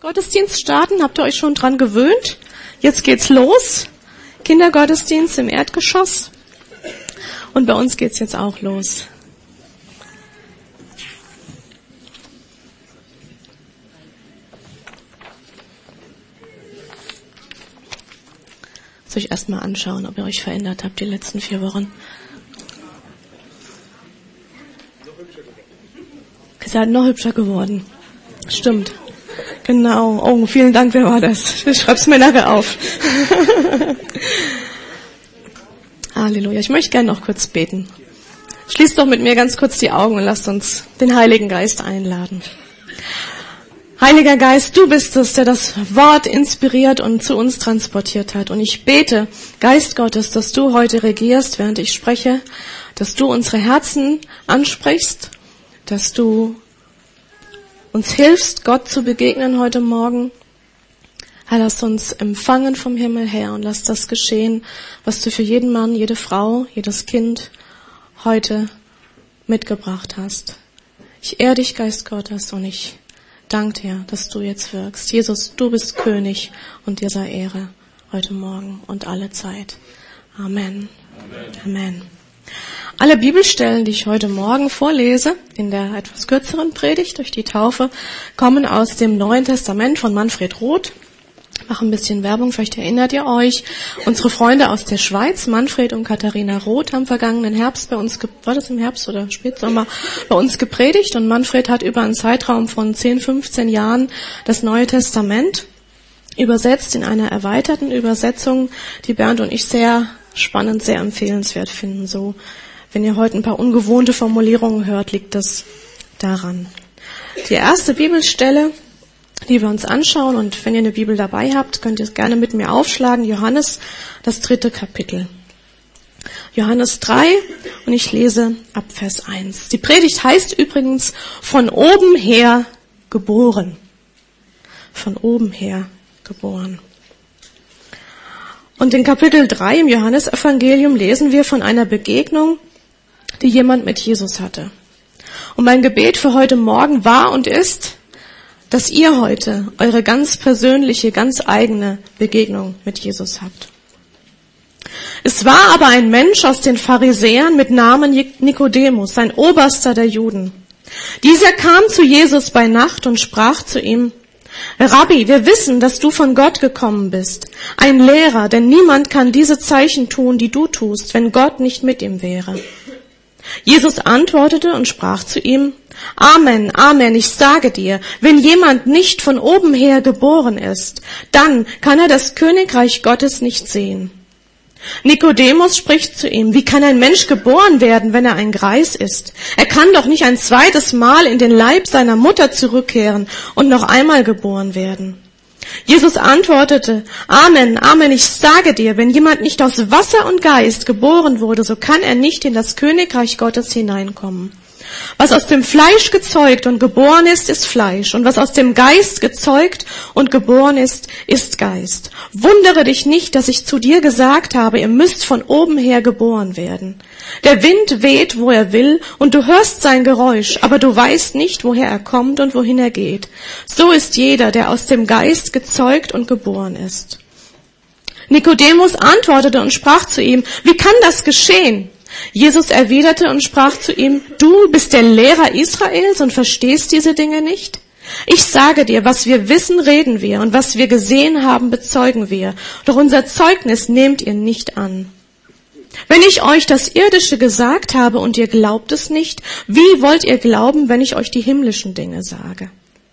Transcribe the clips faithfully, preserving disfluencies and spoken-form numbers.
Gottesdienst starten. Habt ihr euch schon dran gewöhnt? Jetzt geht's los. Kindergottesdienst im Erdgeschoss. Und bei uns geht's jetzt auch los. Soll ich erst mal anschauen, ob ihr euch verändert habt die letzten vier Wochen. Ihr seid noch hübscher geworden. Stimmt. Genau. Oh, vielen Dank. Wer war das? Ich schreib's mir nachher auf. Halleluja. Ich möchte gerne noch kurz beten. Schließt doch mit mir ganz kurz die Augen und lasst uns den Heiligen Geist einladen. Heiliger Geist, du bist es, der das Wort inspiriert und zu uns transportiert hat. Und ich bete, Geist Gottes, dass du heute regierst, während ich spreche, dass du unsere Herzen ansprichst, dass du uns hilfst, Gott zu begegnen heute Morgen. Herr, lass uns empfangen vom Himmel her und lass das geschehen, was du für jeden Mann, jede Frau, jedes Kind heute mitgebracht hast. Ich ehre dich, Geist Gottes, und ich danke dir, dass du jetzt wirkst. Jesus, du bist König und dir sei Ehre heute Morgen und alle Zeit. Amen. Amen. Amen. Alle Bibelstellen, die ich heute Morgen vorlese, in der etwas kürzeren Predigt durch die Taufe, kommen aus dem Neuen Testament von Manfred Roth. Ich mache ein bisschen Werbung, vielleicht erinnert ihr euch. Unsere Freunde aus der Schweiz, Manfred und Katharina Roth, haben vergangenen Herbst bei uns, war das im Herbst oder Spätsommer, bei uns gepredigt. Und Manfred hat über einen Zeitraum von zehn, fünfzehn Jahren das Neue Testament übersetzt in einer erweiterten Übersetzung, die Bernd und ich sehr spannend, sehr empfehlenswert finden. So, wenn ihr heute ein paar ungewohnte Formulierungen hört, liegt das daran. Die erste Bibelstelle, die wir uns anschauen, und wenn ihr eine Bibel dabei habt, könnt ihr es gerne mit mir aufschlagen, Johannes, das dritte Kapitel. Johannes drei, und ich lese ab Vers eins. Die Predigt heißt übrigens von oben her geboren. Von oben her geboren. Und in Kapitel drei im Johannesevangelium lesen wir von einer Begegnung, die jemand mit Jesus hatte. Und mein Gebet für heute Morgen war und ist, dass ihr heute eure ganz persönliche, ganz eigene Begegnung mit Jesus habt. Es war aber ein Mensch aus den Pharisäern mit Namen Nikodemus, ein Oberster der Juden. Dieser kam zu Jesus bei Nacht und sprach zu ihm: Rabbi, wir wissen, dass du von Gott gekommen bist, ein Lehrer, denn niemand kann diese Zeichen tun, die du tust, wenn Gott nicht mit ihm wäre. Jesus antwortete und sprach zu ihm: Amen, Amen, ich sage dir, wenn jemand nicht von oben her geboren ist, dann kann er das Königreich Gottes nicht sehen. Nikodemus spricht zu ihm: Wie kann ein Mensch geboren werden, wenn er ein Greis ist? Er kann doch nicht ein zweites Mal in den Leib seiner Mutter zurückkehren und noch einmal geboren werden. Jesus antwortete: Amen, Amen, ich sage dir, wenn jemand nicht aus Wasser und Geist geboren wurde, so kann er nicht in das Königreich Gottes hineinkommen. Was aus dem Fleisch gezeugt und geboren ist, ist Fleisch, und was aus dem Geist gezeugt und geboren ist, ist Geist. Wundere dich nicht, dass ich zu dir gesagt habe, ihr müsst von oben her geboren werden. Der Wind weht, wo er will, und du hörst sein Geräusch, aber du weißt nicht, woher er kommt und wohin er geht. So ist jeder, der aus dem Geist gezeugt und geboren ist. Nikodemus antwortete und sprach zu ihm: Wie kann das geschehen? Jesus erwiderte und sprach zu ihm: Du bist der Lehrer Israels und verstehst diese Dinge nicht? Ich sage dir, was wir wissen, reden wir, und was wir gesehen haben, bezeugen wir. Doch unser Zeugnis nehmt ihr nicht an. Wenn ich euch das Irdische gesagt habe und ihr glaubt es nicht, wie wollt ihr glauben, wenn ich euch die himmlischen Dinge sage?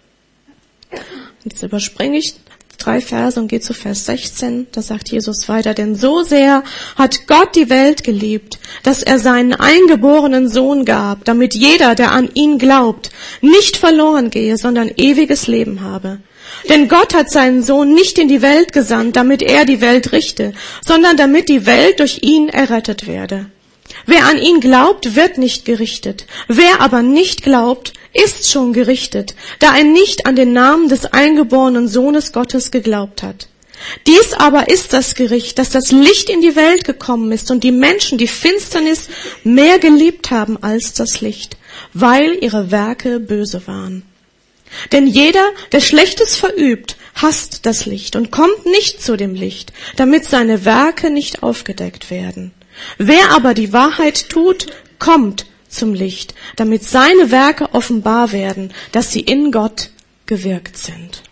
Jetzt überspringe ich drei Verse und gehe zu Vers sechzehn. Da sagt Jesus weiter: Denn so sehr hat Gott die Welt geliebt, dass er seinen eingeborenen Sohn gab, damit jeder, der an ihn glaubt, nicht verloren gehe, sondern ewiges Leben habe. Denn Gott hat seinen Sohn nicht in die Welt gesandt, damit er die Welt richte, sondern damit die Welt durch ihn errettet werde. Wer an ihn glaubt, wird nicht gerichtet. Wer aber nicht glaubt, ist schon gerichtet, da er nicht an den Namen des eingeborenen Sohnes Gottes geglaubt hat. Dies aber ist das Gericht, dass das Licht in die Welt gekommen ist und die Menschen die Finsternis mehr geliebt haben als das Licht, weil ihre Werke böse waren. Denn jeder, der Schlechtes verübt, hasst das Licht und kommt nicht zu dem Licht, damit seine Werke nicht aufgedeckt werden. Wer aber die Wahrheit tut, kommt zum Licht, damit seine Werke offenbar werden, dass sie in Gott gewirkt sind.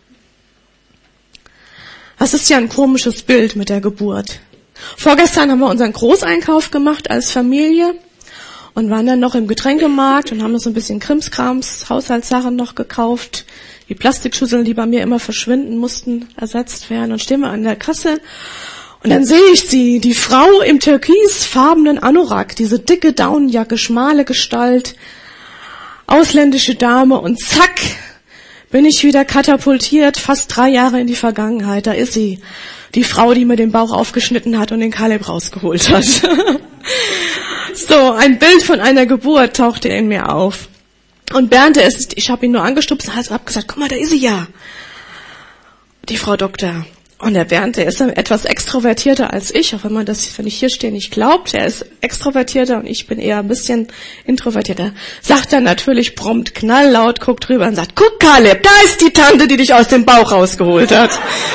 Das ist ja ein komisches Bild mit der Geburt. Vorgestern haben wir unseren Großeinkauf gemacht als Familie und waren dann noch im Getränkemarkt und haben uns so ein bisschen Krimskrams, Haushaltssachen noch gekauft. Die Plastikschüsseln, die bei mir immer verschwinden mussten, ersetzt werden. Und stehen wir an der Kasse und dann sehe ich sie, die Frau im türkisfarbenen Anorak, diese dicke Daunenjacke, schmale Gestalt, ausländische Dame und zack, bin ich wieder katapultiert, fast drei Jahre in die Vergangenheit. Da ist sie, die Frau, die mir den Bauch aufgeschnitten hat und den Kaleb rausgeholt hat. So, ein Bild von einer Geburt tauchte in mir auf. Und Bernd, der ist, ich habe ihn nur angestupst und habe gesagt, guck mal, da ist sie ja, die Frau Doktor. Und der Bernd, der ist etwas extrovertierter als ich, auch wenn man das, wenn ich hier stehe, nicht glaubt. Er ist extrovertierter und ich bin eher ein bisschen introvertierter. Sagt dann natürlich prompt, knalllaut, guckt rüber und sagt, guck Kaleb, da ist die Tante, die dich aus dem Bauch rausgeholt hat.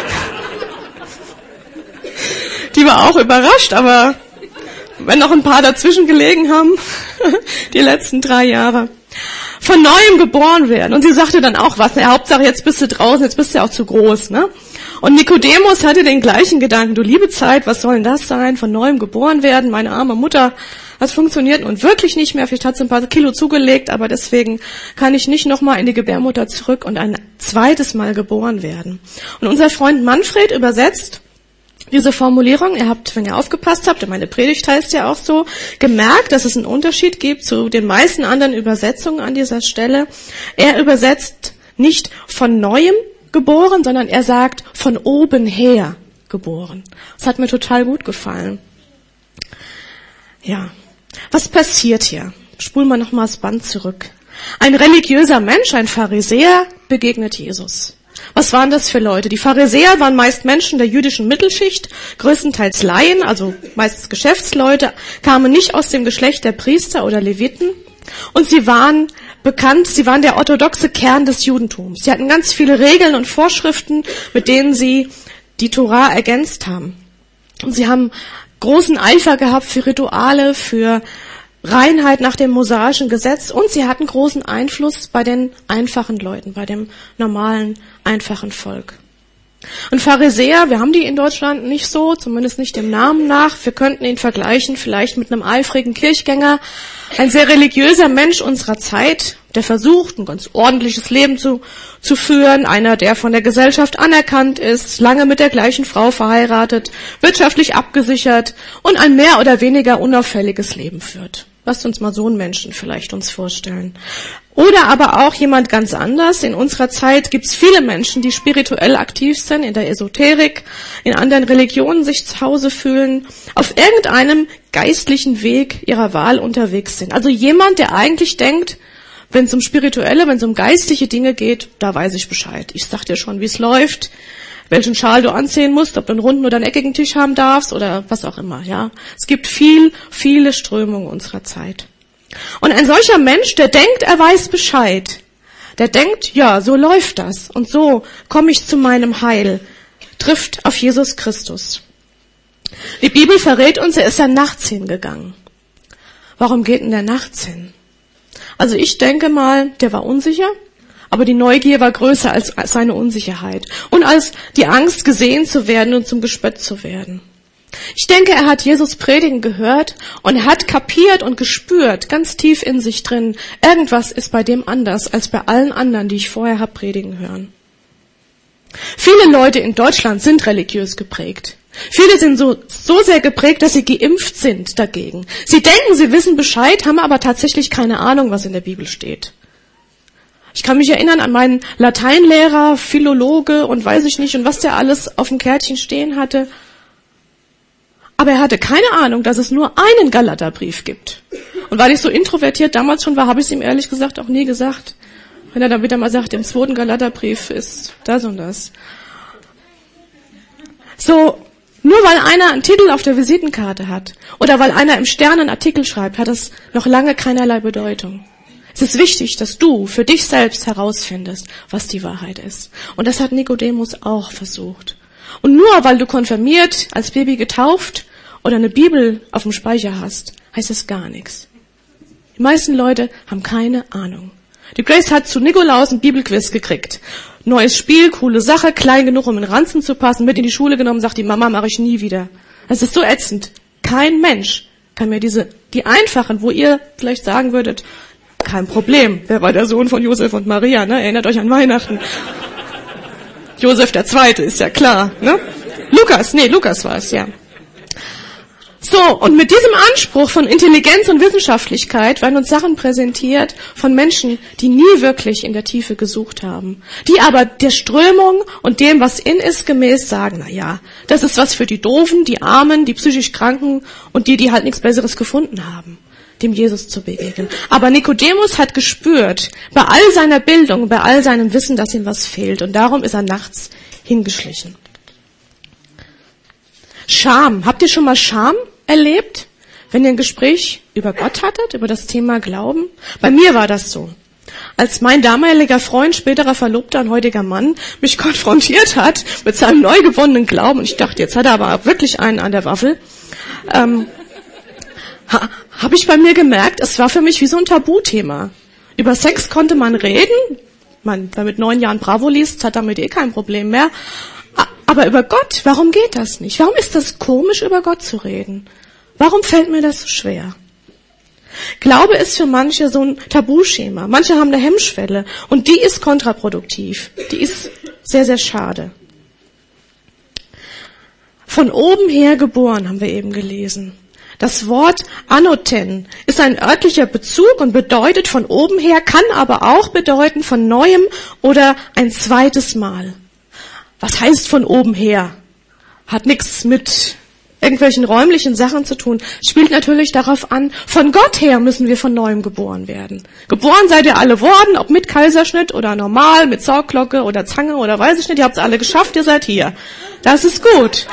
Die war auch überrascht, aber wenn noch ein paar dazwischen gelegen haben, die letzten drei Jahre. Von Neuem geboren werden. Und sie sagte dann auch was, na, Hauptsache jetzt bist du draußen, jetzt bist du ja auch zu groß, ne? Und Nikodemus hatte den gleichen Gedanken, du liebe Zeit, was soll denn das sein? Von Neuem geboren werden, meine arme Mutter, das funktioniert und wirklich nicht mehr, vielleicht hat sie ein paar Kilo zugelegt, aber deswegen kann ich nicht nochmal in die Gebärmutter zurück und ein zweites Mal geboren werden. Und unser Freund Manfred übersetzt diese Formulierung, ihr habt, wenn ihr aufgepasst habt, meine Predigt heißt ja auch so, gemerkt, dass es einen Unterschied gibt zu den meisten anderen Übersetzungen an dieser Stelle. Er übersetzt nicht von Neuem geboren, sondern er sagt von oben her geboren. Das hat mir total gut gefallen. Ja, was passiert hier? Spulen wir nochmal das Band zurück. Ein religiöser Mensch, ein Pharisäer, begegnet Jesus. Was waren das für Leute? Die Pharisäer waren meist Menschen der jüdischen Mittelschicht, größtenteils Laien, also meistens Geschäftsleute, kamen nicht aus dem Geschlecht der Priester oder Leviten. Und sie waren bekannt, sie waren der orthodoxe Kern des Judentums. Sie hatten ganz viele Regeln und Vorschriften, mit denen sie die Tora ergänzt haben. Und sie haben großen Eifer gehabt für Rituale, für Reinheit nach dem mosaischen Gesetz und sie hatten großen Einfluss bei den einfachen Leuten, bei dem normalen, einfachen Volk. Und Pharisäer, wir haben die in Deutschland nicht so, zumindest nicht dem Namen nach. Wir könnten ihn vergleichen vielleicht mit einem eifrigen Kirchgänger, ein sehr religiöser Mensch unserer Zeit, der versucht, ein ganz ordentliches Leben zu, zu führen, einer, der von der Gesellschaft anerkannt ist, lange mit der gleichen Frau verheiratet, wirtschaftlich abgesichert und ein mehr oder weniger unauffälliges Leben führt. Lasst uns mal so einen Menschen vielleicht uns vorstellen. Oder aber auch jemand ganz anders. In unserer Zeit gibt es viele Menschen, die spirituell aktiv sind, in der Esoterik, in anderen Religionen sich zu Hause fühlen, auf irgendeinem geistlichen Weg ihrer Wahl unterwegs sind. Also jemand, der eigentlich denkt, wenn es um spirituelle, wenn es um geistliche Dinge geht, da weiß ich Bescheid. Ich sag dir schon, wie es läuft, welchen Schal du anziehen musst, ob du einen runden oder einen eckigen Tisch haben darfst oder was auch immer, ja. Es gibt viel, viele Strömungen unserer Zeit. Und ein solcher Mensch, der denkt, er weiß Bescheid, der denkt, ja, so läuft das und so komme ich zu meinem Heil, trifft auf Jesus Christus. Die Bibel verrät uns, er ist ja nachts hingegangen. Warum geht denn der nachts hin? Also ich denke mal, der war unsicher, aber die Neugier war größer als seine Unsicherheit und als die Angst, gesehen zu werden und zum Gespött zu werden. Ich denke, er hat Jesus predigen gehört und er hat kapiert und gespürt, ganz tief in sich drin, irgendwas ist bei dem anders als bei allen anderen, die ich vorher habe predigen hören. Viele Leute in Deutschland sind religiös geprägt. Viele sind so, so sehr geprägt, dass sie geimpft sind dagegen. Sie denken, sie wissen Bescheid, haben aber tatsächlich keine Ahnung, was in der Bibel steht. Ich kann mich erinnern an meinen Lateinlehrer, Philologe und weiß ich nicht und was der alles auf dem Kärtchen stehen hatte. Aber er hatte keine Ahnung, dass es nur einen Galaterbrief gibt. Und weil ich so introvertiert damals schon war, habe ich es ihm ehrlich gesagt auch nie gesagt. Wenn er dann wieder mal sagt, im zweiten Galaterbrief ist das und das. So, nur weil einer einen Titel auf der Visitenkarte hat oder weil einer im Stern einen Artikel schreibt, hat das noch lange keinerlei Bedeutung. Es ist wichtig, dass du für dich selbst herausfindest, was die Wahrheit ist. Und das hat Nikodemus auch versucht. Und nur weil du konfirmiert, als Baby getauft oder eine Bibel auf dem Speicher hast, heißt es gar nichts. Die meisten Leute haben keine Ahnung. Die Grace hat zu Nikolaus ein Bibelquiz gekriegt. Neues Spiel, coole Sache, klein genug, um in den Ranzen zu passen, mit in die Schule genommen, sagt die Mama, mache ich nie wieder. Das ist so ätzend. Kein Mensch kann mir diese, die einfachen, wo ihr vielleicht sagen würdet, kein Problem, wer war der Sohn von Josef und Maria, ne? Erinnert euch an Weihnachten. Josef der Zweite, ist ja klar, ne? Lukas, nee, Lukas war es, ja. So, und mit diesem Anspruch von Intelligenz und Wissenschaftlichkeit werden uns Sachen präsentiert von Menschen, die nie wirklich in der Tiefe gesucht haben. Die aber der Strömung und dem, was in ist, gemäß sagen, na ja, das ist was für die Doofen, die Armen, die psychisch Kranken und die, die halt nichts Besseres gefunden haben, dem Jesus zu begegnen. Aber Nikodemus hat gespürt, bei all seiner Bildung, bei all seinem Wissen, dass ihm was fehlt. Und darum ist er nachts hingeschlichen. Scham. Habt ihr schon mal Scham erlebt, wenn ihr ein Gespräch über Gott hattet, über das Thema Glauben? Bei mir war das so. Als mein damaliger Freund, späterer Verlobter und heutiger Mann mich konfrontiert hat mit seinem neu gewonnenen Glauben, und ich dachte, jetzt hat er aber wirklich einen an der Waffel, ähm, ha, habe ich bei mir gemerkt, es war für mich wie so ein Tabuthema. Über Sex konnte man reden, man, wer mit neun Jahren Bravo liest, hat damit eh kein Problem mehr. Aber über Gott, warum geht das nicht? Warum ist das komisch, über Gott zu reden? Warum fällt mir das so schwer? Glaube ist für manche so ein Tabuschema. Manche haben eine Hemmschwelle und die ist kontraproduktiv. Die ist sehr, sehr schade. Von oben her geboren, haben wir eben gelesen. Das Wort Anoten ist ein örtlicher Bezug und bedeutet von oben her, kann aber auch bedeuten von neuem oder ein zweites Mal. Was heißt von oben her? Hat nichts mit irgendwelchen räumlichen Sachen zu tun. Spielt natürlich darauf an, von Gott her müssen wir von neuem geboren werden. Geboren seid ihr alle worden, ob mit Kaiserschnitt oder normal, mit Sauglocke oder Zange oder weiß ich nicht. Ihr habt es alle geschafft, ihr seid hier. Das ist gut.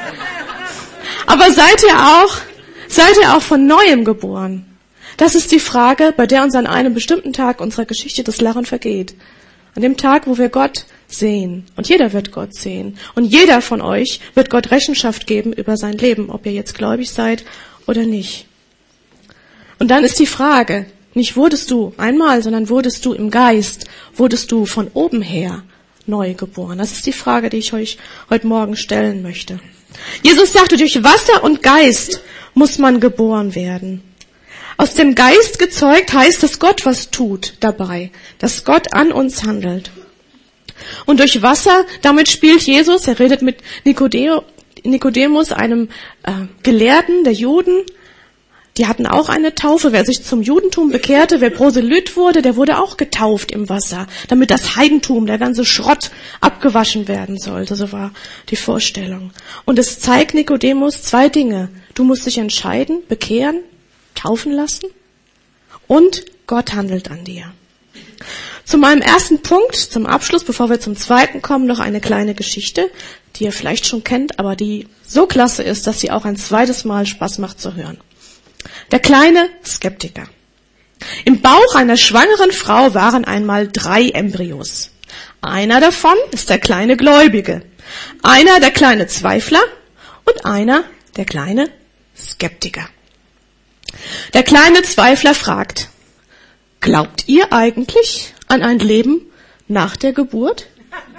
Aber seid ihr auch, seid ihr auch von neuem geboren? Das ist die Frage, bei der uns an einem bestimmten Tag unserer Geschichte das Lachen vergeht. An dem Tag, wo wir Gott sehen. Und jeder wird Gott sehen. Und jeder von euch wird Gott Rechenschaft geben über sein Leben, ob ihr jetzt gläubig seid oder nicht. Und dann ist die Frage, nicht wurdest du einmal, sondern wurdest du im Geist, wurdest du von oben her neu geboren? Das ist die Frage, die ich euch heute Morgen stellen möchte. Jesus sagte, durch Wasser und Geist muss man geboren werden. Aus dem Geist gezeugt heißt, dass Gott was tut dabei, dass Gott an uns handelt. Und durch Wasser, damit spielt Jesus, er redet mit Nikodemus, einem äh, Gelehrten der Juden. Die hatten auch eine Taufe. Wer sich zum Judentum bekehrte, wer Proselyt wurde, der wurde auch getauft im Wasser, damit das Heidentum, der ganze Schrott abgewaschen werden sollte. So war die Vorstellung. Und es zeigt Nikodemus zwei Dinge. Du musst dich entscheiden, bekehren, taufen lassen und Gott handelt an dir. Zu meinem ersten Punkt, zum Abschluss, bevor wir zum zweiten kommen, noch eine kleine Geschichte, die ihr vielleicht schon kennt, aber die so klasse ist, dass sie auch ein zweites Mal Spaß macht zu hören. Der kleine Skeptiker. Im Bauch einer schwangeren Frau waren einmal drei Embryos. Einer davon ist der kleine Gläubige, einer der kleine Zweifler und einer der kleine Skeptiker. Der kleine Zweifler fragt, glaubt ihr eigentlich an ein Leben nach der Geburt?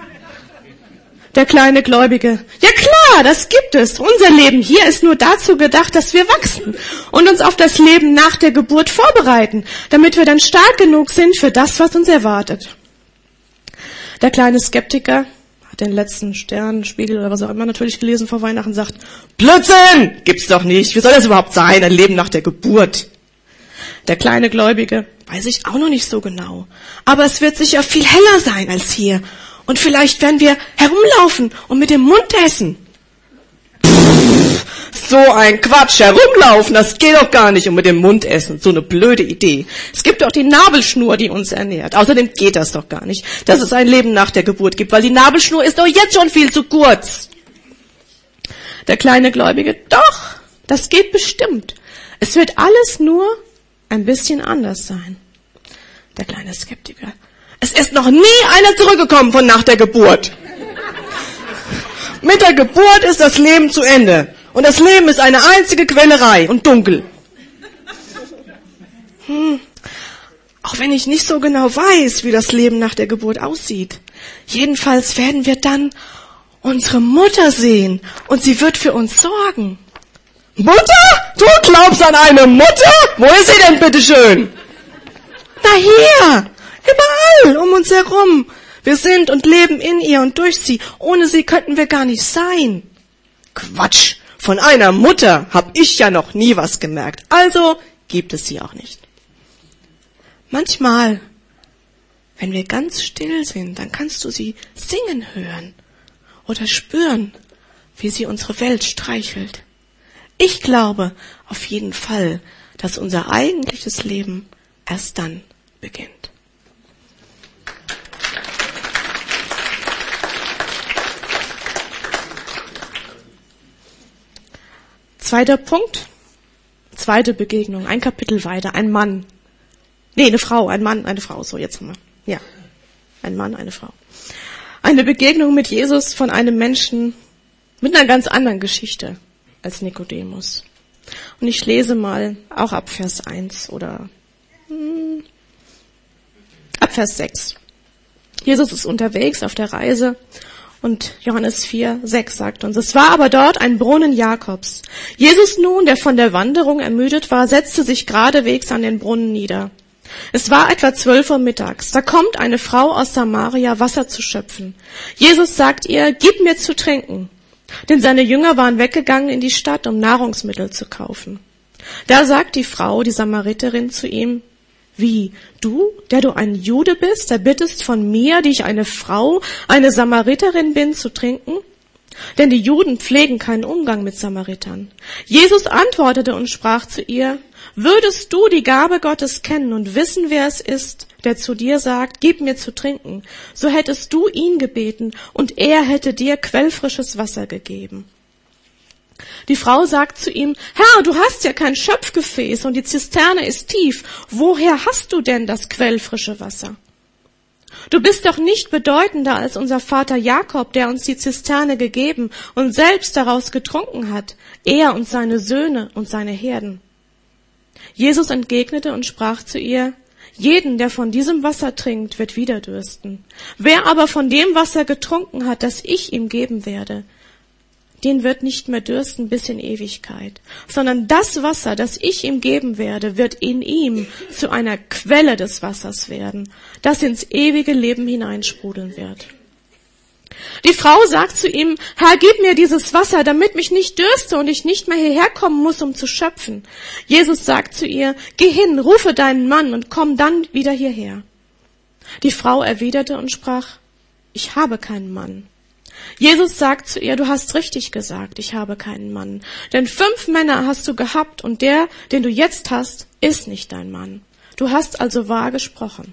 Der kleine Gläubige, ja klar, das gibt es. Unser Leben hier ist nur dazu gedacht, dass wir wachsen und uns auf das Leben nach der Geburt vorbereiten, damit wir dann stark genug sind für das, was uns erwartet. Der kleine Skeptiker hat den letzten Stern, Spiegel oder was auch immer natürlich gelesen vor Weihnachten, sagt, Blödsinn, gibt's doch nicht. Wie soll das überhaupt sein, ein Leben nach der Geburt? Der kleine Gläubige, weiß ich auch noch nicht so genau. Aber es wird sicher viel heller sein als hier. Und vielleicht werden wir herumlaufen und mit dem Mund essen. Pff, so ein Quatsch, herumlaufen, das geht doch gar nicht. Und mit dem Mund essen, so eine blöde Idee. Es gibt doch die Nabelschnur, die uns ernährt. Außerdem geht das doch gar nicht, dass es ein Leben nach der Geburt gibt, weil die Nabelschnur ist doch jetzt schon viel zu kurz. Der kleine Gläubige, doch, das geht bestimmt. Es wird alles nur ein bisschen anders sein. Der kleine Skeptiker. Es ist noch nie einer zurückgekommen von nach der Geburt. Mit der Geburt ist das Leben zu Ende. Und das Leben ist eine einzige Quälerei und dunkel. Hm. Auch wenn ich nicht so genau weiß, wie das Leben nach der Geburt aussieht. Jedenfalls werden wir dann unsere Mutter sehen und sie wird für uns sorgen. Mutter? Du glaubst an eine Mutter? Wo ist sie denn bitteschön? Na hier, überall um uns herum. Wir sind und leben in ihr und durch sie. Ohne sie könnten wir gar nicht sein. Quatsch, von einer Mutter habe ich ja noch nie was gemerkt. Also gibt es sie auch nicht. Manchmal, wenn wir ganz still sind, dann kannst du sie singen hören oder spüren, wie sie unsere Welt streichelt. Ich glaube auf jeden Fall, dass unser eigentliches Leben erst dann beginnt. Zweiter Punkt, zweite Begegnung, ein Kapitel weiter, ein Mann. Nee, eine Frau, ein Mann, eine Frau, so jetzt haben wir. Ja, ein Mann, eine Frau. Eine Begegnung mit Jesus von einem Menschen mit einer ganz anderen Geschichte als Nikodemus. Und ich lese mal auch ab Vers eins oder hm, ab Vers sechs. Jesus ist unterwegs auf der Reise und Johannes vier, sechs sagt uns, es war aber dort ein Brunnen Jakobs. Jesus nun, der von der Wanderung ermüdet war, setzte sich geradewegs an den Brunnen nieder. Es war etwa zwölf Uhr mittags. Da kommt eine Frau aus Samaria, Wasser zu schöpfen. Jesus sagt ihr, gib mir zu trinken. Denn seine Jünger waren weggegangen in die Stadt, um Nahrungsmittel zu kaufen. Da sagt die Frau, die Samariterin, zu ihm, wie, du, der du ein Jude bist, erbittest von mir, die ich eine Frau, eine Samariterin bin, zu trinken? Denn die Juden pflegen keinen Umgang mit Samaritern. Jesus antwortete und sprach zu ihr, würdest du die Gabe Gottes kennen und wissen, wer es ist, der zu dir sagt, gib mir zu trinken, so hättest du ihn gebeten und er hätte dir quellfrisches Wasser gegeben. Die Frau sagt zu ihm, Herr, du hast ja kein Schöpfgefäß und die Zisterne ist tief. Woher hast du denn das quellfrische Wasser? Du bist doch nicht bedeutender als unser Vater Jakob, der uns die Zisterne gegeben und selbst daraus getrunken hat, er und seine Söhne und seine Herden. Jesus entgegnete und sprach zu ihr, jeden, der von diesem Wasser trinkt, wird wieder dürsten. Wer aber von dem Wasser getrunken hat, das ich ihm geben werde, den wird nicht mehr dürsten bis in Ewigkeit, sondern das Wasser, das ich ihm geben werde, wird in ihm zu einer Quelle des Wassers werden, das ins ewige Leben hineinsprudeln wird. Die Frau sagt zu ihm, Herr, gib mir dieses Wasser, damit mich nicht dürste und ich nicht mehr hierher kommen muss, um zu schöpfen. Jesus sagt zu ihr, geh hin, rufe deinen Mann und komm dann wieder hierher. Die Frau erwiderte und sprach, ich habe keinen Mann. Jesus sagt zu ihr, du hast richtig gesagt, ich habe keinen Mann. Denn fünf Männer hast du gehabt und der, den du jetzt hast, ist nicht dein Mann. Du hast also wahr gesprochen.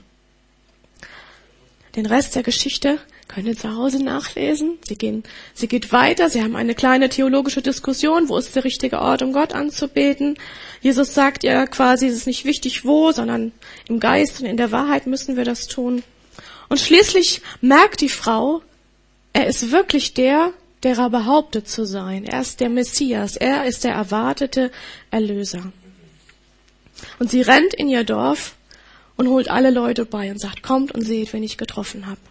Den Rest der Geschichte könnt ihr zu Hause nachlesen. Sie gehen, sie geht weiter. Sie haben eine kleine theologische Diskussion. Wo ist der richtige Ort, um Gott anzubeten? Jesus sagt ja quasi, es ist nicht wichtig wo, sondern im Geist und in der Wahrheit müssen wir das tun. Und schließlich merkt die Frau, er ist wirklich der, der er behauptet zu sein. Er ist der Messias. Er ist der erwartete Erlöser. Und sie rennt in ihr Dorf und holt alle Leute bei und sagt, kommt und seht, wen ich getroffen habe.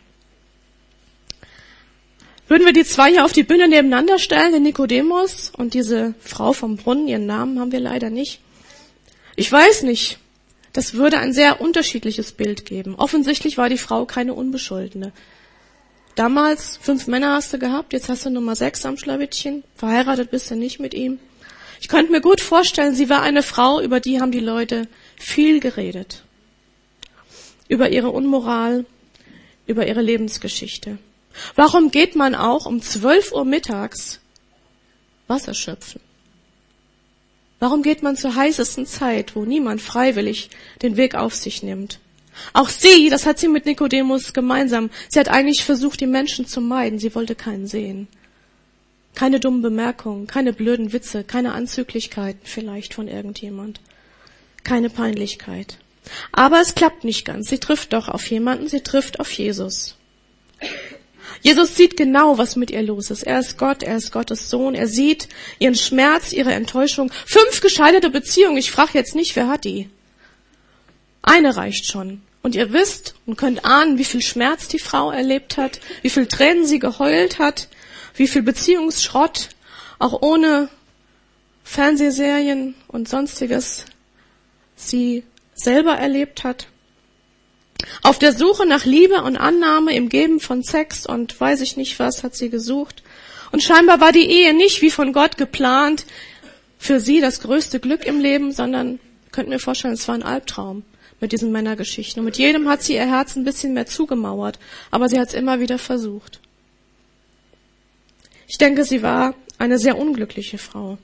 Würden wir die zwei hier auf die Bühne nebeneinander stellen, den Nikodemus und diese Frau vom Brunnen, ihren Namen haben wir leider nicht. Ich weiß nicht, das würde ein sehr unterschiedliches Bild geben. Offensichtlich war die Frau keine Unbescholtene. Damals fünf Männer hast du gehabt, jetzt hast du Nummer sechs am Schlawittchen, verheiratet bist du nicht mit ihm. Ich könnte mir gut vorstellen, sie war eine Frau, über die haben die Leute viel geredet. Über ihre Unmoral, über ihre Lebensgeschichte. Warum geht man auch um zwölf Uhr mittags Wasser schöpfen? Warum geht man zur heißesten Zeit, wo niemand freiwillig den Weg auf sich nimmt? Auch sie, das hat sie mit Nikodemus gemeinsam, sie hat eigentlich versucht, die Menschen zu meiden. Sie wollte keinen sehen. Keine dummen Bemerkungen, keine blöden Witze, keine Anzüglichkeiten vielleicht von irgendjemand. Keine Peinlichkeit. Aber es klappt nicht ganz. Sie trifft doch auf jemanden, sie trifft auf Jesus. Jesus sieht genau, was mit ihr los ist. Er ist Gott, er ist Gottes Sohn. Er sieht ihren Schmerz, ihre Enttäuschung. Fünf gescheiterte Beziehungen. Ich frage jetzt nicht, wer hat die? Eine reicht schon. Und ihr wisst und könnt ahnen, wie viel Schmerz die Frau erlebt hat, wie viel Tränen sie geheult hat, wie viel Beziehungsschrott, auch ohne Fernsehserien und Sonstiges, sie selber erlebt hat. Auf der Suche nach Liebe und Annahme im Geben von Sex und weiß ich nicht was hat sie gesucht. Und scheinbar war die Ehe nicht wie von Gott geplant für sie das größte Glück im Leben, sondern, könnt mir vorstellen, es war ein Albtraum mit diesen Männergeschichten. Und mit jedem hat sie ihr Herz ein bisschen mehr zugemauert, aber sie hat es immer wieder versucht. Ich denke, sie war eine sehr unglückliche Frau.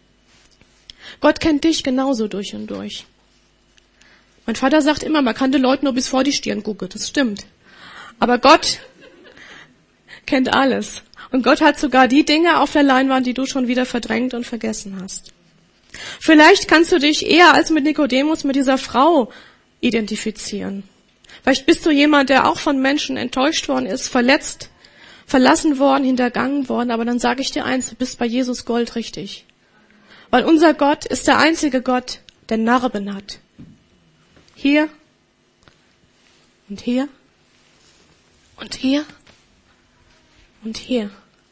Gott kennt dich genauso durch und durch. Mein Vater sagt immer, man kann den Leuten nur bis vor die Stirn gucken. Das stimmt. Aber Gott kennt alles. Und Gott hat sogar die Dinge auf der Leinwand, die du schon wieder verdrängt und vergessen hast. Vielleicht kannst du dich eher als mit Nikodemus mit dieser Frau identifizieren. Vielleicht bist du jemand, der auch von Menschen enttäuscht worden ist, verletzt, verlassen worden, hintergangen worden. Aber dann sage ich dir eins, du bist bei Jesus Gold richtig. Weil unser Gott ist der einzige Gott, der Narben hat. Hier und hier und hier und hier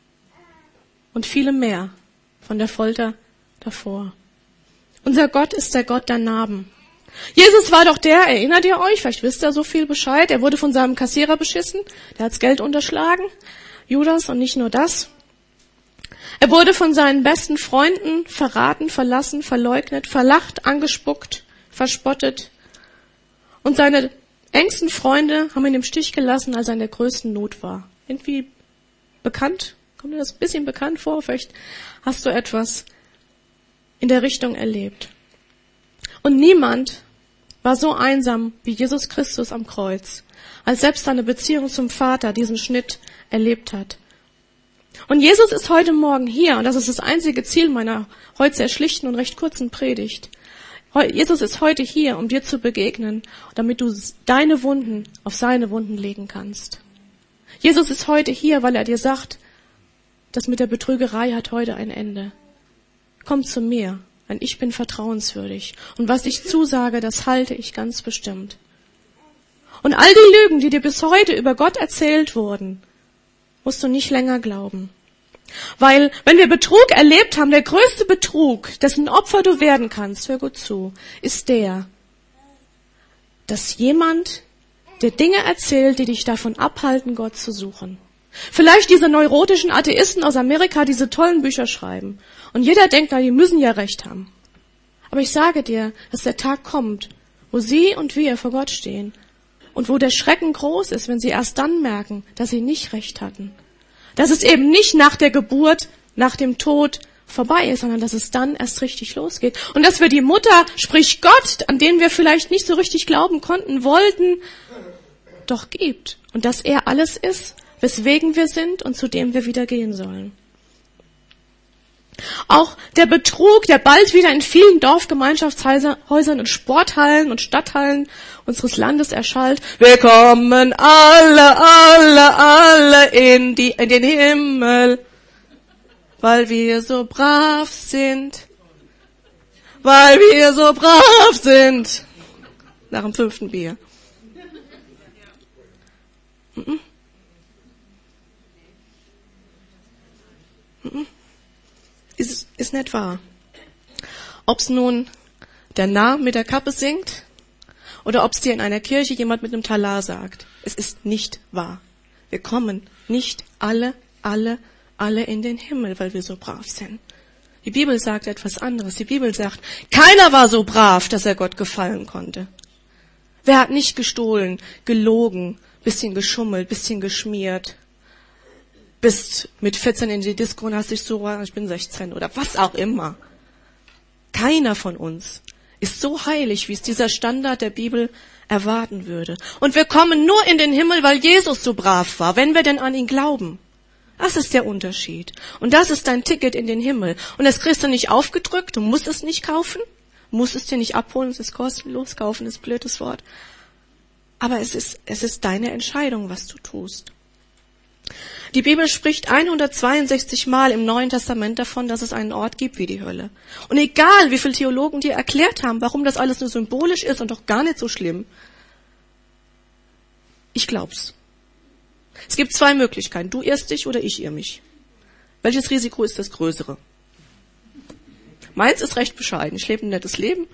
und viele mehr von der Folter davor. Unser Gott ist der Gott der Narben. Jesus war doch der, erinnert ihr euch, vielleicht wisst ihr so viel Bescheid, er wurde von seinem Kassierer beschissen, der hat's Geld unterschlagen, Judas, und nicht nur das. Er wurde von seinen besten Freunden verraten, verlassen, verleugnet, verlacht, angespuckt, verspottet. Und seine engsten Freunde haben ihn im Stich gelassen, als er in der größten Not war. Irgendwie bekannt? Kommt dir das ein bisschen bekannt vor? Vielleicht hast du etwas in der Richtung erlebt. Und niemand war so einsam wie Jesus Christus am Kreuz, als selbst seine Beziehung zum Vater diesen Schnitt erlebt hat. Und Jesus ist heute Morgen hier, und das ist das einzige Ziel meiner heute sehr schlichten und recht kurzen Predigt. Jesus ist heute hier, um dir zu begegnen, damit du deine Wunden auf seine Wunden legen kannst. Jesus ist heute hier, weil er dir sagt, das mit der Betrügerei hat heute ein Ende. Komm zu mir, denn ich bin vertrauenswürdig. Und was ich zusage, das halte ich ganz bestimmt. Und all die Lügen, die dir bis heute über Gott erzählt wurden, musst du nicht länger glauben. Weil, wenn wir Betrug erlebt haben, der größte Betrug, dessen Opfer du werden kannst, hör gut zu, ist der, dass jemand dir Dinge erzählt, die dich davon abhalten, Gott zu suchen. Vielleicht diese neurotischen Atheisten aus Amerika, diese tollen Bücher schreiben. Und jeder denkt, na, die müssen ja recht haben. Aber ich sage dir, dass der Tag kommt, wo sie und wir vor Gott stehen. Und wo der Schrecken groß ist, wenn sie erst dann merken, dass sie nicht recht hatten. Dass es eben nicht nach der Geburt, nach dem Tod vorbei ist, sondern dass es dann erst richtig losgeht. Und dass wir die Mutter, sprich Gott, an den wir vielleicht nicht so richtig glauben konnten, wollten, doch gibt. Und dass er alles ist, weswegen wir sind und zu dem wir wieder gehen sollen. Auch der Betrug, der bald wieder in vielen Dorfgemeinschaftshäusern und Sporthallen und Stadthallen unseres Landes erschallt. Wir kommen alle, alle, alle in, die, in den Himmel, weil wir so brav sind. Weil wir so brav sind. Nach dem fünften Bier. Mhm. Mhm. Ist, ist nicht wahr. Ob's nun der Narr mit der Kappe singt oder ob's dir in einer Kirche jemand mit einem Talar sagt. Es ist nicht wahr. Wir kommen nicht alle, alle, alle in den Himmel, weil wir so brav sind. Die Bibel sagt etwas anderes. Die Bibel sagt, keiner war so brav, dass er Gott gefallen konnte. Wer hat nicht gestohlen, gelogen, bisschen geschummelt, bisschen geschmiert? Bist mit vierzehn in die Disco und hast dich so, ich bin sechzehn oder was auch immer. Keiner von uns ist so heilig, wie es dieser Standard der Bibel erwarten würde. Und wir kommen nur in den Himmel, weil Jesus so brav war, wenn wir denn an ihn glauben. Das ist der Unterschied. Und das ist dein Ticket in den Himmel. Und das kriegst du nicht aufgedrückt, du musst es nicht kaufen, musst es dir nicht abholen, es ist kostenlos, kaufen ist ein blödes Wort. Aber es ist, es ist deine Entscheidung, was du tust. Die Bibel spricht hundertzweiundsechzig Mal im Neuen Testament davon, dass es einen Ort gibt wie die Hölle. Und egal, wie viele Theologen dir erklärt haben, warum das alles nur symbolisch ist und doch gar nicht so schlimm, ich glaub's. Es gibt zwei Möglichkeiten. Du irrst dich oder ich irr mich. Welches Risiko ist das größere? Meins ist recht bescheiden. Ich lebe ein nettes Leben.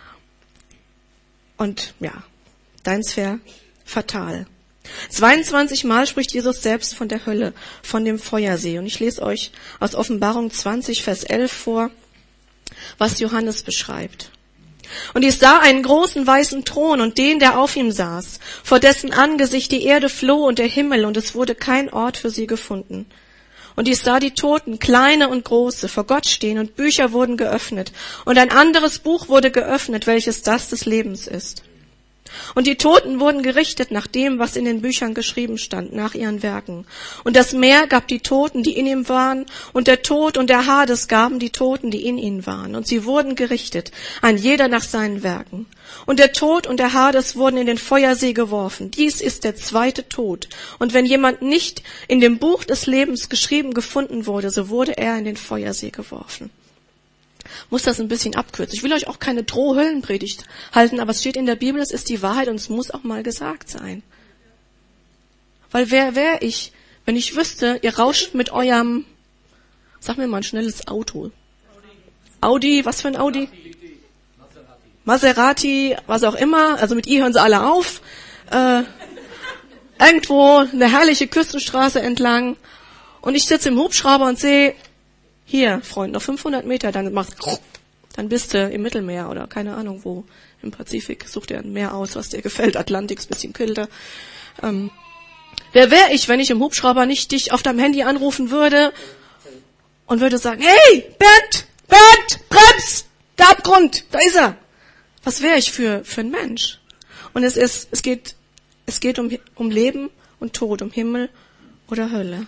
Und ja, deins wäre fatal. zweiundzwanzig Mal spricht Jesus selbst von der Hölle, von dem Feuersee. Und ich lese euch aus Offenbarung zwanzig, Vers elf vor, was Johannes beschreibt. Und ich sah einen großen weißen Thron und den, der auf ihm saß, vor dessen Angesicht die Erde floh und der Himmel, und es wurde kein Ort für sie gefunden. Und ich sah die Toten, kleine und große, vor Gott stehen, und Bücher wurden geöffnet. Und ein anderes Buch wurde geöffnet, welches das des Lebens ist. Und die Toten wurden gerichtet nach dem, was in den Büchern geschrieben stand, nach ihren Werken. Und das Meer gab die Toten, die in ihm waren, und der Tod und der Hades gaben die Toten, die in ihnen waren. Und sie wurden gerichtet, ein jeder nach seinen Werken. Und der Tod und der Hades wurden in den Feuersee geworfen. Dies ist der zweite Tod. Und wenn jemand nicht in dem Buch des Lebens geschrieben gefunden wurde, so wurde er in den Feuersee geworfen. Muss das ein bisschen abkürzen. Ich will euch auch keine Drohhöllenpredigt halten, aber es steht in der Bibel, es ist die Wahrheit und es muss auch mal gesagt sein. Weil wer wäre ich, wenn ich wüsste, ihr rauscht mit eurem, sag mir mal ein schnelles Auto. Audi, was für ein Audi? Maserati, was auch immer, also mit I hören sie alle auf. Äh, irgendwo eine herrliche Küstenstraße entlang und ich sitze im Hubschrauber und sehe, hier, Freund, noch fünfhundert Meter, dann machst dann bist du im Mittelmeer oder keine Ahnung wo, im Pazifik. Such dir ein Meer aus, was dir gefällt. Atlantik ist ein bisschen kälter. Ähm, wer wäre ich, wenn ich im Hubschrauber nicht dich auf deinem Handy anrufen würde und würde sagen, hey, Bernd, Bernd, Brems, der Abgrund, da ist er. Was wäre ich für, für ein Mensch? Und es ist, es geht, es geht um, um Leben und Tod, um Himmel oder Hölle.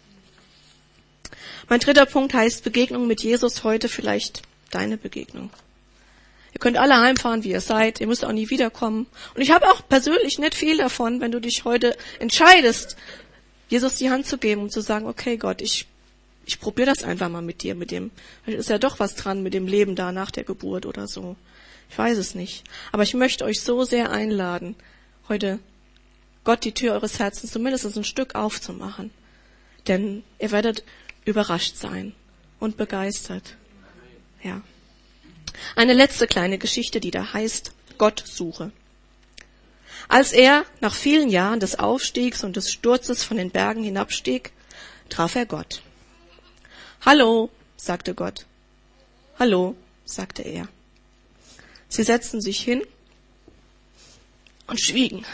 Mein dritter Punkt heißt Begegnung mit Jesus heute, vielleicht deine Begegnung. Ihr könnt alle heimfahren, wie ihr seid. Ihr müsst auch nie wiederkommen. Und ich habe auch persönlich nicht viel davon, wenn du dich heute entscheidest, Jesus die Hand zu geben und zu sagen, okay Gott, ich ich probiere das einfach mal mit dir, mit dem. Vielleicht ist ja doch was dran mit dem Leben da nach der Geburt oder so. Ich weiß es nicht. Aber ich möchte euch so sehr einladen, heute Gott die Tür eures Herzens zumindest ein Stück aufzumachen. Denn ihr werdet überrascht sein und begeistert. Ja. Eine letzte kleine Geschichte, die da heißt Gott suche. Als er nach vielen Jahren des Aufstiegs und des Sturzes von den Bergen hinabstieg, traf er Gott. Hallo, sagte Gott. Hallo, sagte er. Sie setzten sich hin und schwiegen.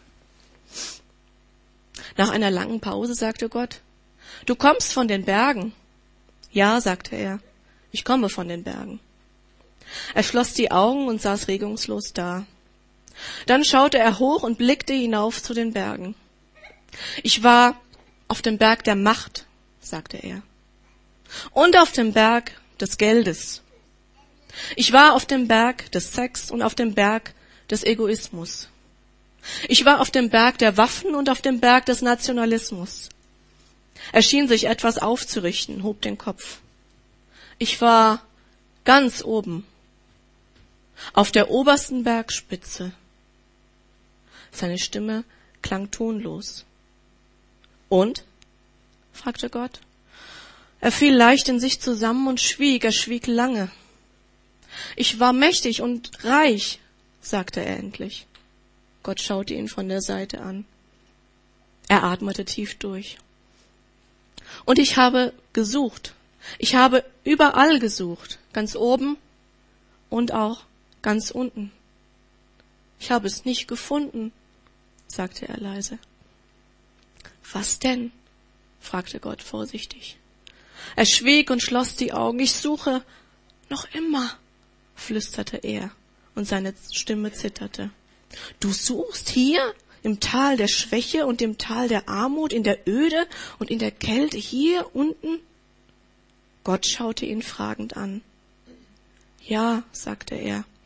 Nach einer langen Pause sagte Gott, du kommst von den Bergen. Ja, sagte er, ich komme von den Bergen. Er schloss die Augen und saß regungslos da. Dann schaute er hoch und blickte hinauf zu den Bergen. Ich war auf dem Berg der Macht, sagte er, und auf dem Berg des Geldes. Ich war auf dem Berg des Sex und auf dem Berg des Egoismus. Ich war auf dem Berg der Waffen und auf dem Berg des Nationalismus. Er schien sich etwas aufzurichten, hob den Kopf. Ich war ganz oben, auf der obersten Bergspitze. Seine Stimme klang tonlos. Und? Fragte Gott. Er fiel leicht in sich zusammen und schwieg, er schwieg lange. Ich war mächtig und reich, sagte er endlich. Gott schaute ihn von der Seite an. Er atmete tief durch. Und ich habe gesucht. Ich habe überall gesucht, ganz oben und auch ganz unten. Ich habe es nicht gefunden, sagte er leise. Was denn? Fragte Gott vorsichtig. Er schwieg und schloss die Augen. Ich suche noch immer, flüsterte er, und seine Stimme zitterte. Du suchst hier im Tal der Schwäche und im Tal der Armut, in der Öde und in der Kälte, hier unten? Gott schaute ihn fragend an. Ja, sagte er,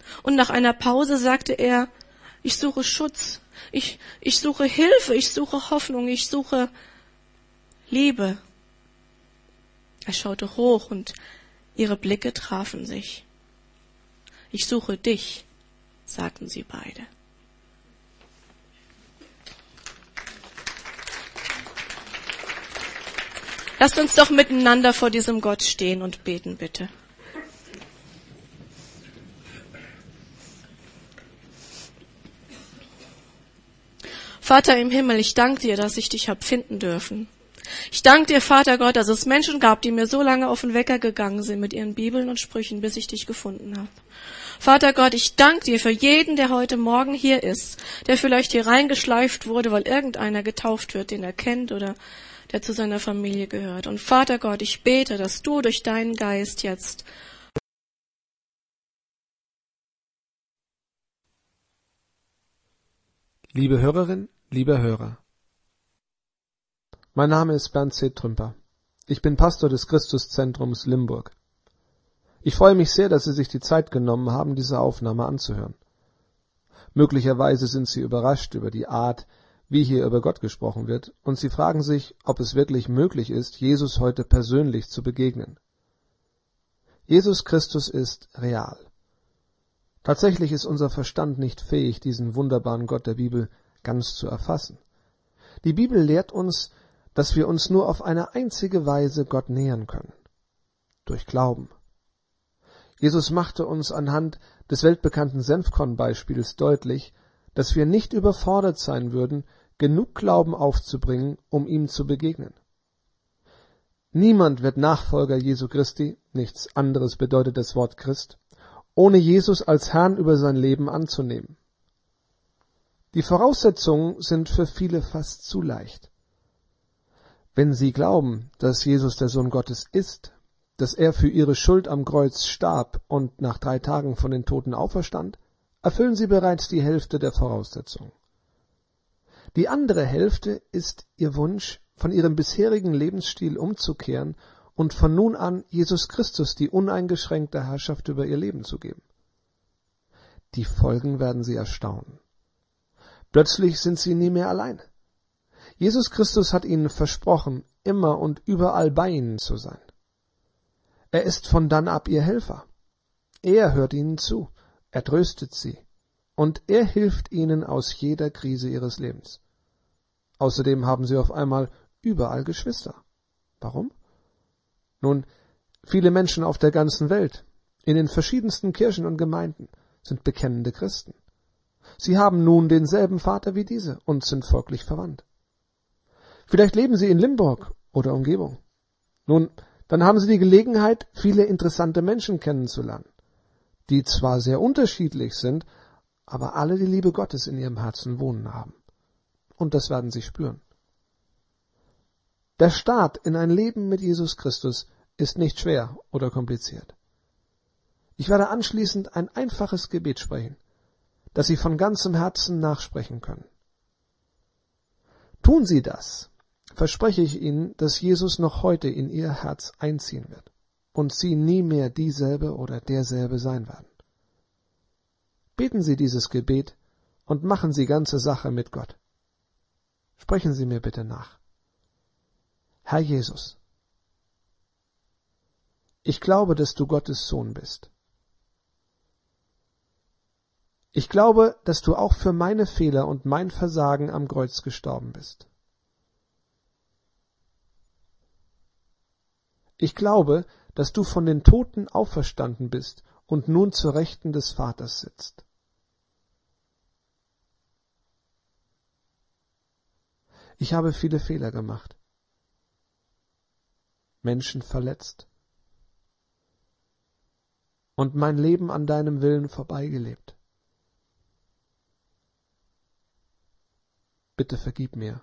Und nach einer Pause sagte er, ich suche Schutz, ich, ich suche Hilfe, ich suche Hoffnung, ich suche Liebe. Er schaute hoch und ihre Blicke trafen sich. Ich suche dich, sagten sie beide. Lasst uns doch miteinander vor diesem Gott stehen und beten, bitte. Vater im Himmel, ich danke dir, dass ich dich hab finden dürfen. Ich danke dir, Vater Gott, dass es Menschen gab, die mir so lange auf den Wecker gegangen sind mit ihren Bibeln und Sprüchen, bis ich dich gefunden habe. Vater Gott, ich danke dir für jeden, der heute Morgen hier ist, der vielleicht hier reingeschleift wurde, weil irgendeiner getauft wird, den er kennt oder der zu seiner Familie gehört. Und Vater Gott, ich bete, dass du durch deinen Geist jetzt Liebe Hörerin, lieber Hörer, mein Name ist Bernd C. Trümper. Ich bin Pastor des Christuszentrums Limburg. Ich freue mich sehr, dass Sie sich die Zeit genommen haben, diese Aufnahme anzuhören. Möglicherweise sind Sie überrascht über die Art, wie hier über Gott gesprochen wird, und Sie fragen sich, ob es wirklich möglich ist, Jesus heute persönlich zu begegnen. Jesus Christus ist real. Tatsächlich ist unser Verstand nicht fähig, diesen wunderbaren Gott der Bibel ganz zu erfassen. Die Bibel lehrt uns, dass wir uns nur auf eine einzige Weise Gott nähern können: durch Glauben. Jesus machte uns anhand des weltbekannten Senfkorn-Beispiels deutlich, dass wir nicht überfordert sein würden, genug Glauben aufzubringen, um ihm zu begegnen. Niemand wird Nachfolger Jesu Christi, nichts anderes bedeutet das Wort Christ, ohne Jesus als Herrn über sein Leben anzunehmen. Die Voraussetzungen sind für viele fast zu leicht. Wenn sie glauben, dass Jesus der Sohn Gottes ist, dass er für ihre Schuld am Kreuz starb und nach drei Tagen von den Toten auferstand, erfüllen sie bereits die Hälfte der Voraussetzungen. Die andere Hälfte ist ihr Wunsch, von ihrem bisherigen Lebensstil umzukehren und von nun an Jesus Christus die uneingeschränkte Herrschaft über ihr Leben zu geben. Die Folgen werden sie erstaunen. Plötzlich sind sie nie mehr allein. Jesus Christus hat ihnen versprochen, immer und überall bei ihnen zu sein. Er ist von dann ab ihr Helfer. Er hört ihnen zu, er tröstet sie und er hilft ihnen aus jeder Krise ihres Lebens. Außerdem haben sie auf einmal überall Geschwister. Warum? Nun, viele Menschen auf der ganzen Welt, in den verschiedensten Kirchen und Gemeinden, sind bekennende Christen. Sie haben nun denselben Vater wie diese und sind folglich verwandt. Vielleicht leben sie in Limburg oder Umgebung. Nun, dann haben sie die Gelegenheit, viele interessante Menschen kennenzulernen, die zwar sehr unterschiedlich sind, aber alle die Liebe Gottes in ihrem Herzen wohnen haben. Und das werden sie spüren. Der Start in ein Leben mit Jesus Christus ist nicht schwer oder kompliziert. Ich werde anschließend ein einfaches Gebet sprechen, das Sie von ganzem Herzen nachsprechen können. Tun Sie das, verspreche ich Ihnen, dass Jesus noch heute in Ihr Herz einziehen wird und Sie nie mehr dieselbe oder derselbe sein werden. Beten Sie dieses Gebet und machen Sie ganze Sache mit Gott. Sprechen Sie mir bitte nach. Herr Jesus, ich glaube, dass du Gottes Sohn bist. Ich glaube, dass du auch für meine Fehler und mein Versagen am Kreuz gestorben bist. Ich glaube, dass du von den Toten auferstanden bist und nun zur Rechten des Vaters sitzt. Ich habe viele Fehler gemacht, Menschen verletzt und mein Leben an deinem Willen vorbeigelebt. Bitte vergib mir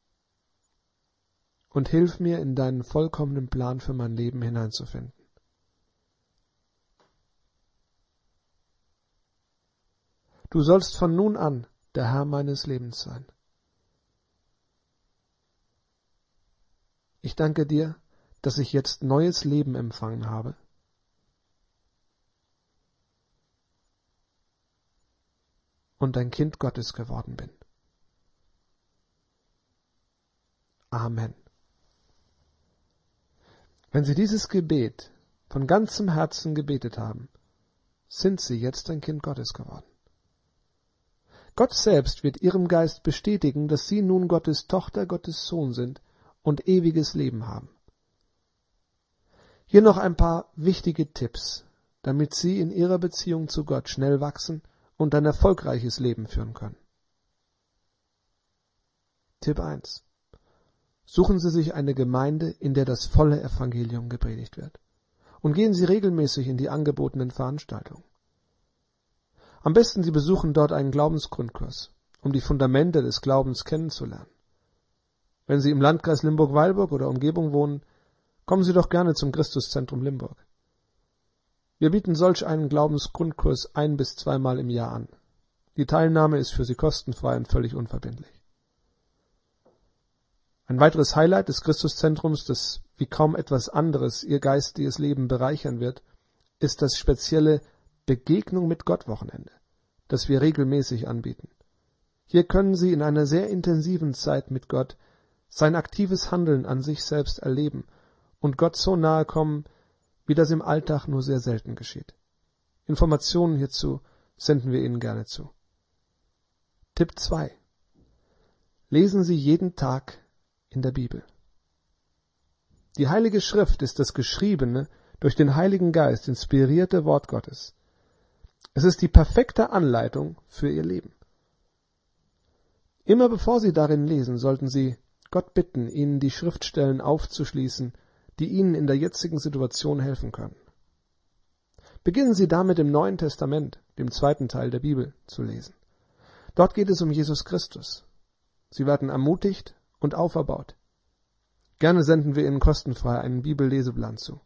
und hilf mir, in deinen vollkommenen Plan für mein Leben hineinzufinden. Du sollst von nun an der Herr meines Lebens sein. Ich danke dir, dass ich jetzt neues Leben empfangen habe. und ein Kind Gottes geworden bin. Amen. Wenn Sie dieses Gebet von ganzem Herzen gebetet haben, sind Sie jetzt ein Kind Gottes geworden. Gott selbst wird Ihrem Geist bestätigen, dass Sie nun Gottes Tochter, Gottes Sohn sind und ewiges Leben haben. Hier noch ein paar wichtige Tipps, damit Sie in Ihrer Beziehung zu Gott schnell wachsen und ein erfolgreiches Leben führen können. Tipp eins. Suchen Sie sich eine Gemeinde, in der das volle Evangelium gepredigt wird. Und gehen Sie regelmäßig in die angebotenen Veranstaltungen. Am besten Sie besuchen dort einen Glaubensgrundkurs, um die Fundamente des Glaubens kennenzulernen. Wenn Sie im Landkreis Limburg-Weilburg oder Umgebung wohnen, kommen Sie doch gerne zum Christuszentrum Limburg. Wir bieten solch einen Glaubensgrundkurs ein- bis zweimal im Jahr an. Die Teilnahme ist für Sie kostenfrei und völlig unverbindlich. Ein weiteres Highlight des Christuszentrums, das wie kaum etwas anderes Ihr geistiges Leben bereichern wird, ist das spezielle Begegnung mit Gott Wochenende, das wir regelmäßig anbieten. Hier können Sie in einer sehr intensiven Zeit mit Gott sein aktives Handeln an sich selbst erleben und Gott so nahe kommen, wie das im Alltag nur sehr selten geschieht. Informationen hierzu senden wir Ihnen gerne zu. Tipp zwei. Lesen Sie jeden Tag in der Bibel. Die Heilige Schrift ist das geschriebene, durch den Heiligen Geist inspirierte Wort Gottes. Es ist die perfekte Anleitung für Ihr Leben. Immer bevor Sie darin lesen, sollten Sie Gott bitten, Ihnen die Schriftstellen aufzuschließen, die Ihnen in der jetzigen Situation helfen können. Beginnen Sie damit im Neuen Testament, dem zweiten Teil der Bibel, zu lesen. Dort geht es um Jesus Christus. Sie werden ermutigt und auferbaut. Gerne senden wir Ihnen kostenfrei einen Bibelleseplan zu.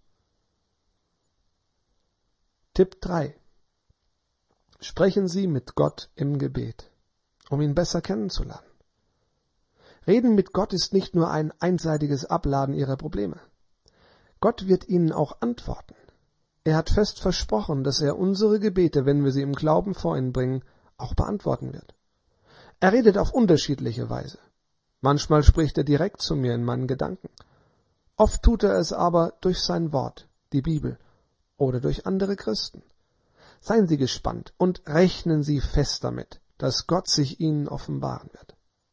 Tipp drei. Sprechen Sie mit Gott im Gebet, um ihn besser kennenzulernen. Reden mit Gott ist nicht nur ein einseitiges Abladen Ihrer Probleme. Gott wird Ihnen auch antworten. Er hat fest versprochen, dass er unsere Gebete, wenn wir sie im Glauben vor ihn bringen, auch beantworten wird. Er redet auf unterschiedliche Weise. Manchmal spricht er direkt zu mir in meinen Gedanken. Oft tut er es aber durch sein Wort, die Bibel, oder durch andere Christen. Seien Sie gespannt und rechnen Sie fest damit, dass Gott sich Ihnen offenbaren wird.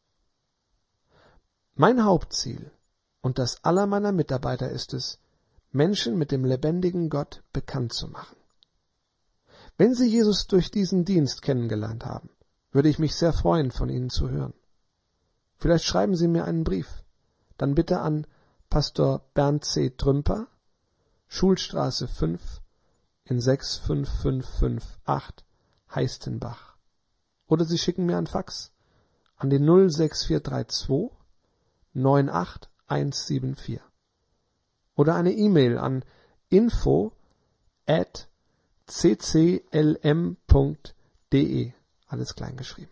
Mein Hauptziel und das aller meiner Mitarbeiter ist es, Menschen mit dem lebendigen Gott bekannt zu machen. Wenn Sie Jesus durch diesen Dienst kennengelernt haben, würde ich mich sehr freuen, von Ihnen zu hören. Vielleicht schreiben Sie mir einen Brief, dann bitte an Pastor Bernd C. Trümper, Schulstraße fünf in sechs fünf fünf fünf acht Heistenbach. Oder Sie schicken mir ein Fax an die null sechs vier drei zwei neun acht eins sieben vier. Oder eine E-Mail an info at c c l m punkt d e, alles klein geschrieben.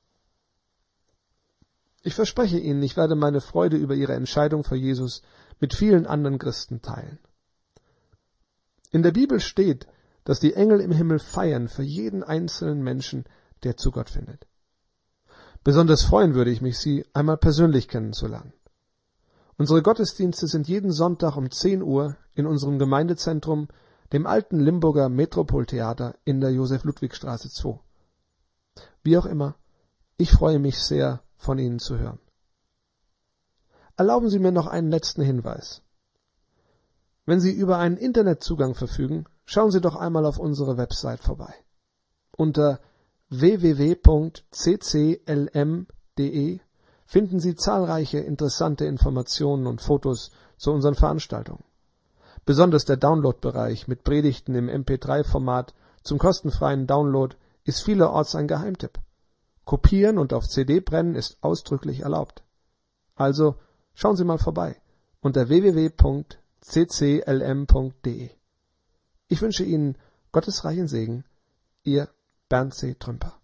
Ich verspreche Ihnen, ich werde meine Freude über Ihre Entscheidung für Jesus mit vielen anderen Christen teilen. In der Bibel steht, dass die Engel im Himmel feiern für jeden einzelnen Menschen, der zu Gott findet. Besonders freuen würde ich mich, Sie einmal persönlich kennenzulernen. Unsere Gottesdienste sind jeden Sonntag um zehn Uhr in unserem Gemeindezentrum, dem alten Limburger Metropoltheater in der Josef-Ludwig-Straße zwei. Wie auch immer, ich freue mich sehr, von Ihnen zu hören. Erlauben Sie mir noch einen letzten Hinweis. Wenn Sie über einen Internetzugang verfügen, schauen Sie doch einmal auf unsere Website vorbei. Unter w w w punkt c c l m punkt d e finden Sie zahlreiche interessante Informationen und Fotos zu unseren Veranstaltungen. Besonders der Download-Bereich mit Predigten im M P drei Format zum kostenfreien Download ist vielerorts ein Geheimtipp. Kopieren und auf C D brennen ist ausdrücklich erlaubt. Also schauen Sie mal vorbei unter w w w punkt c c l m punkt d e. Ich wünsche Ihnen Gottes reichen Segen, Ihr Bernd C. Trümper.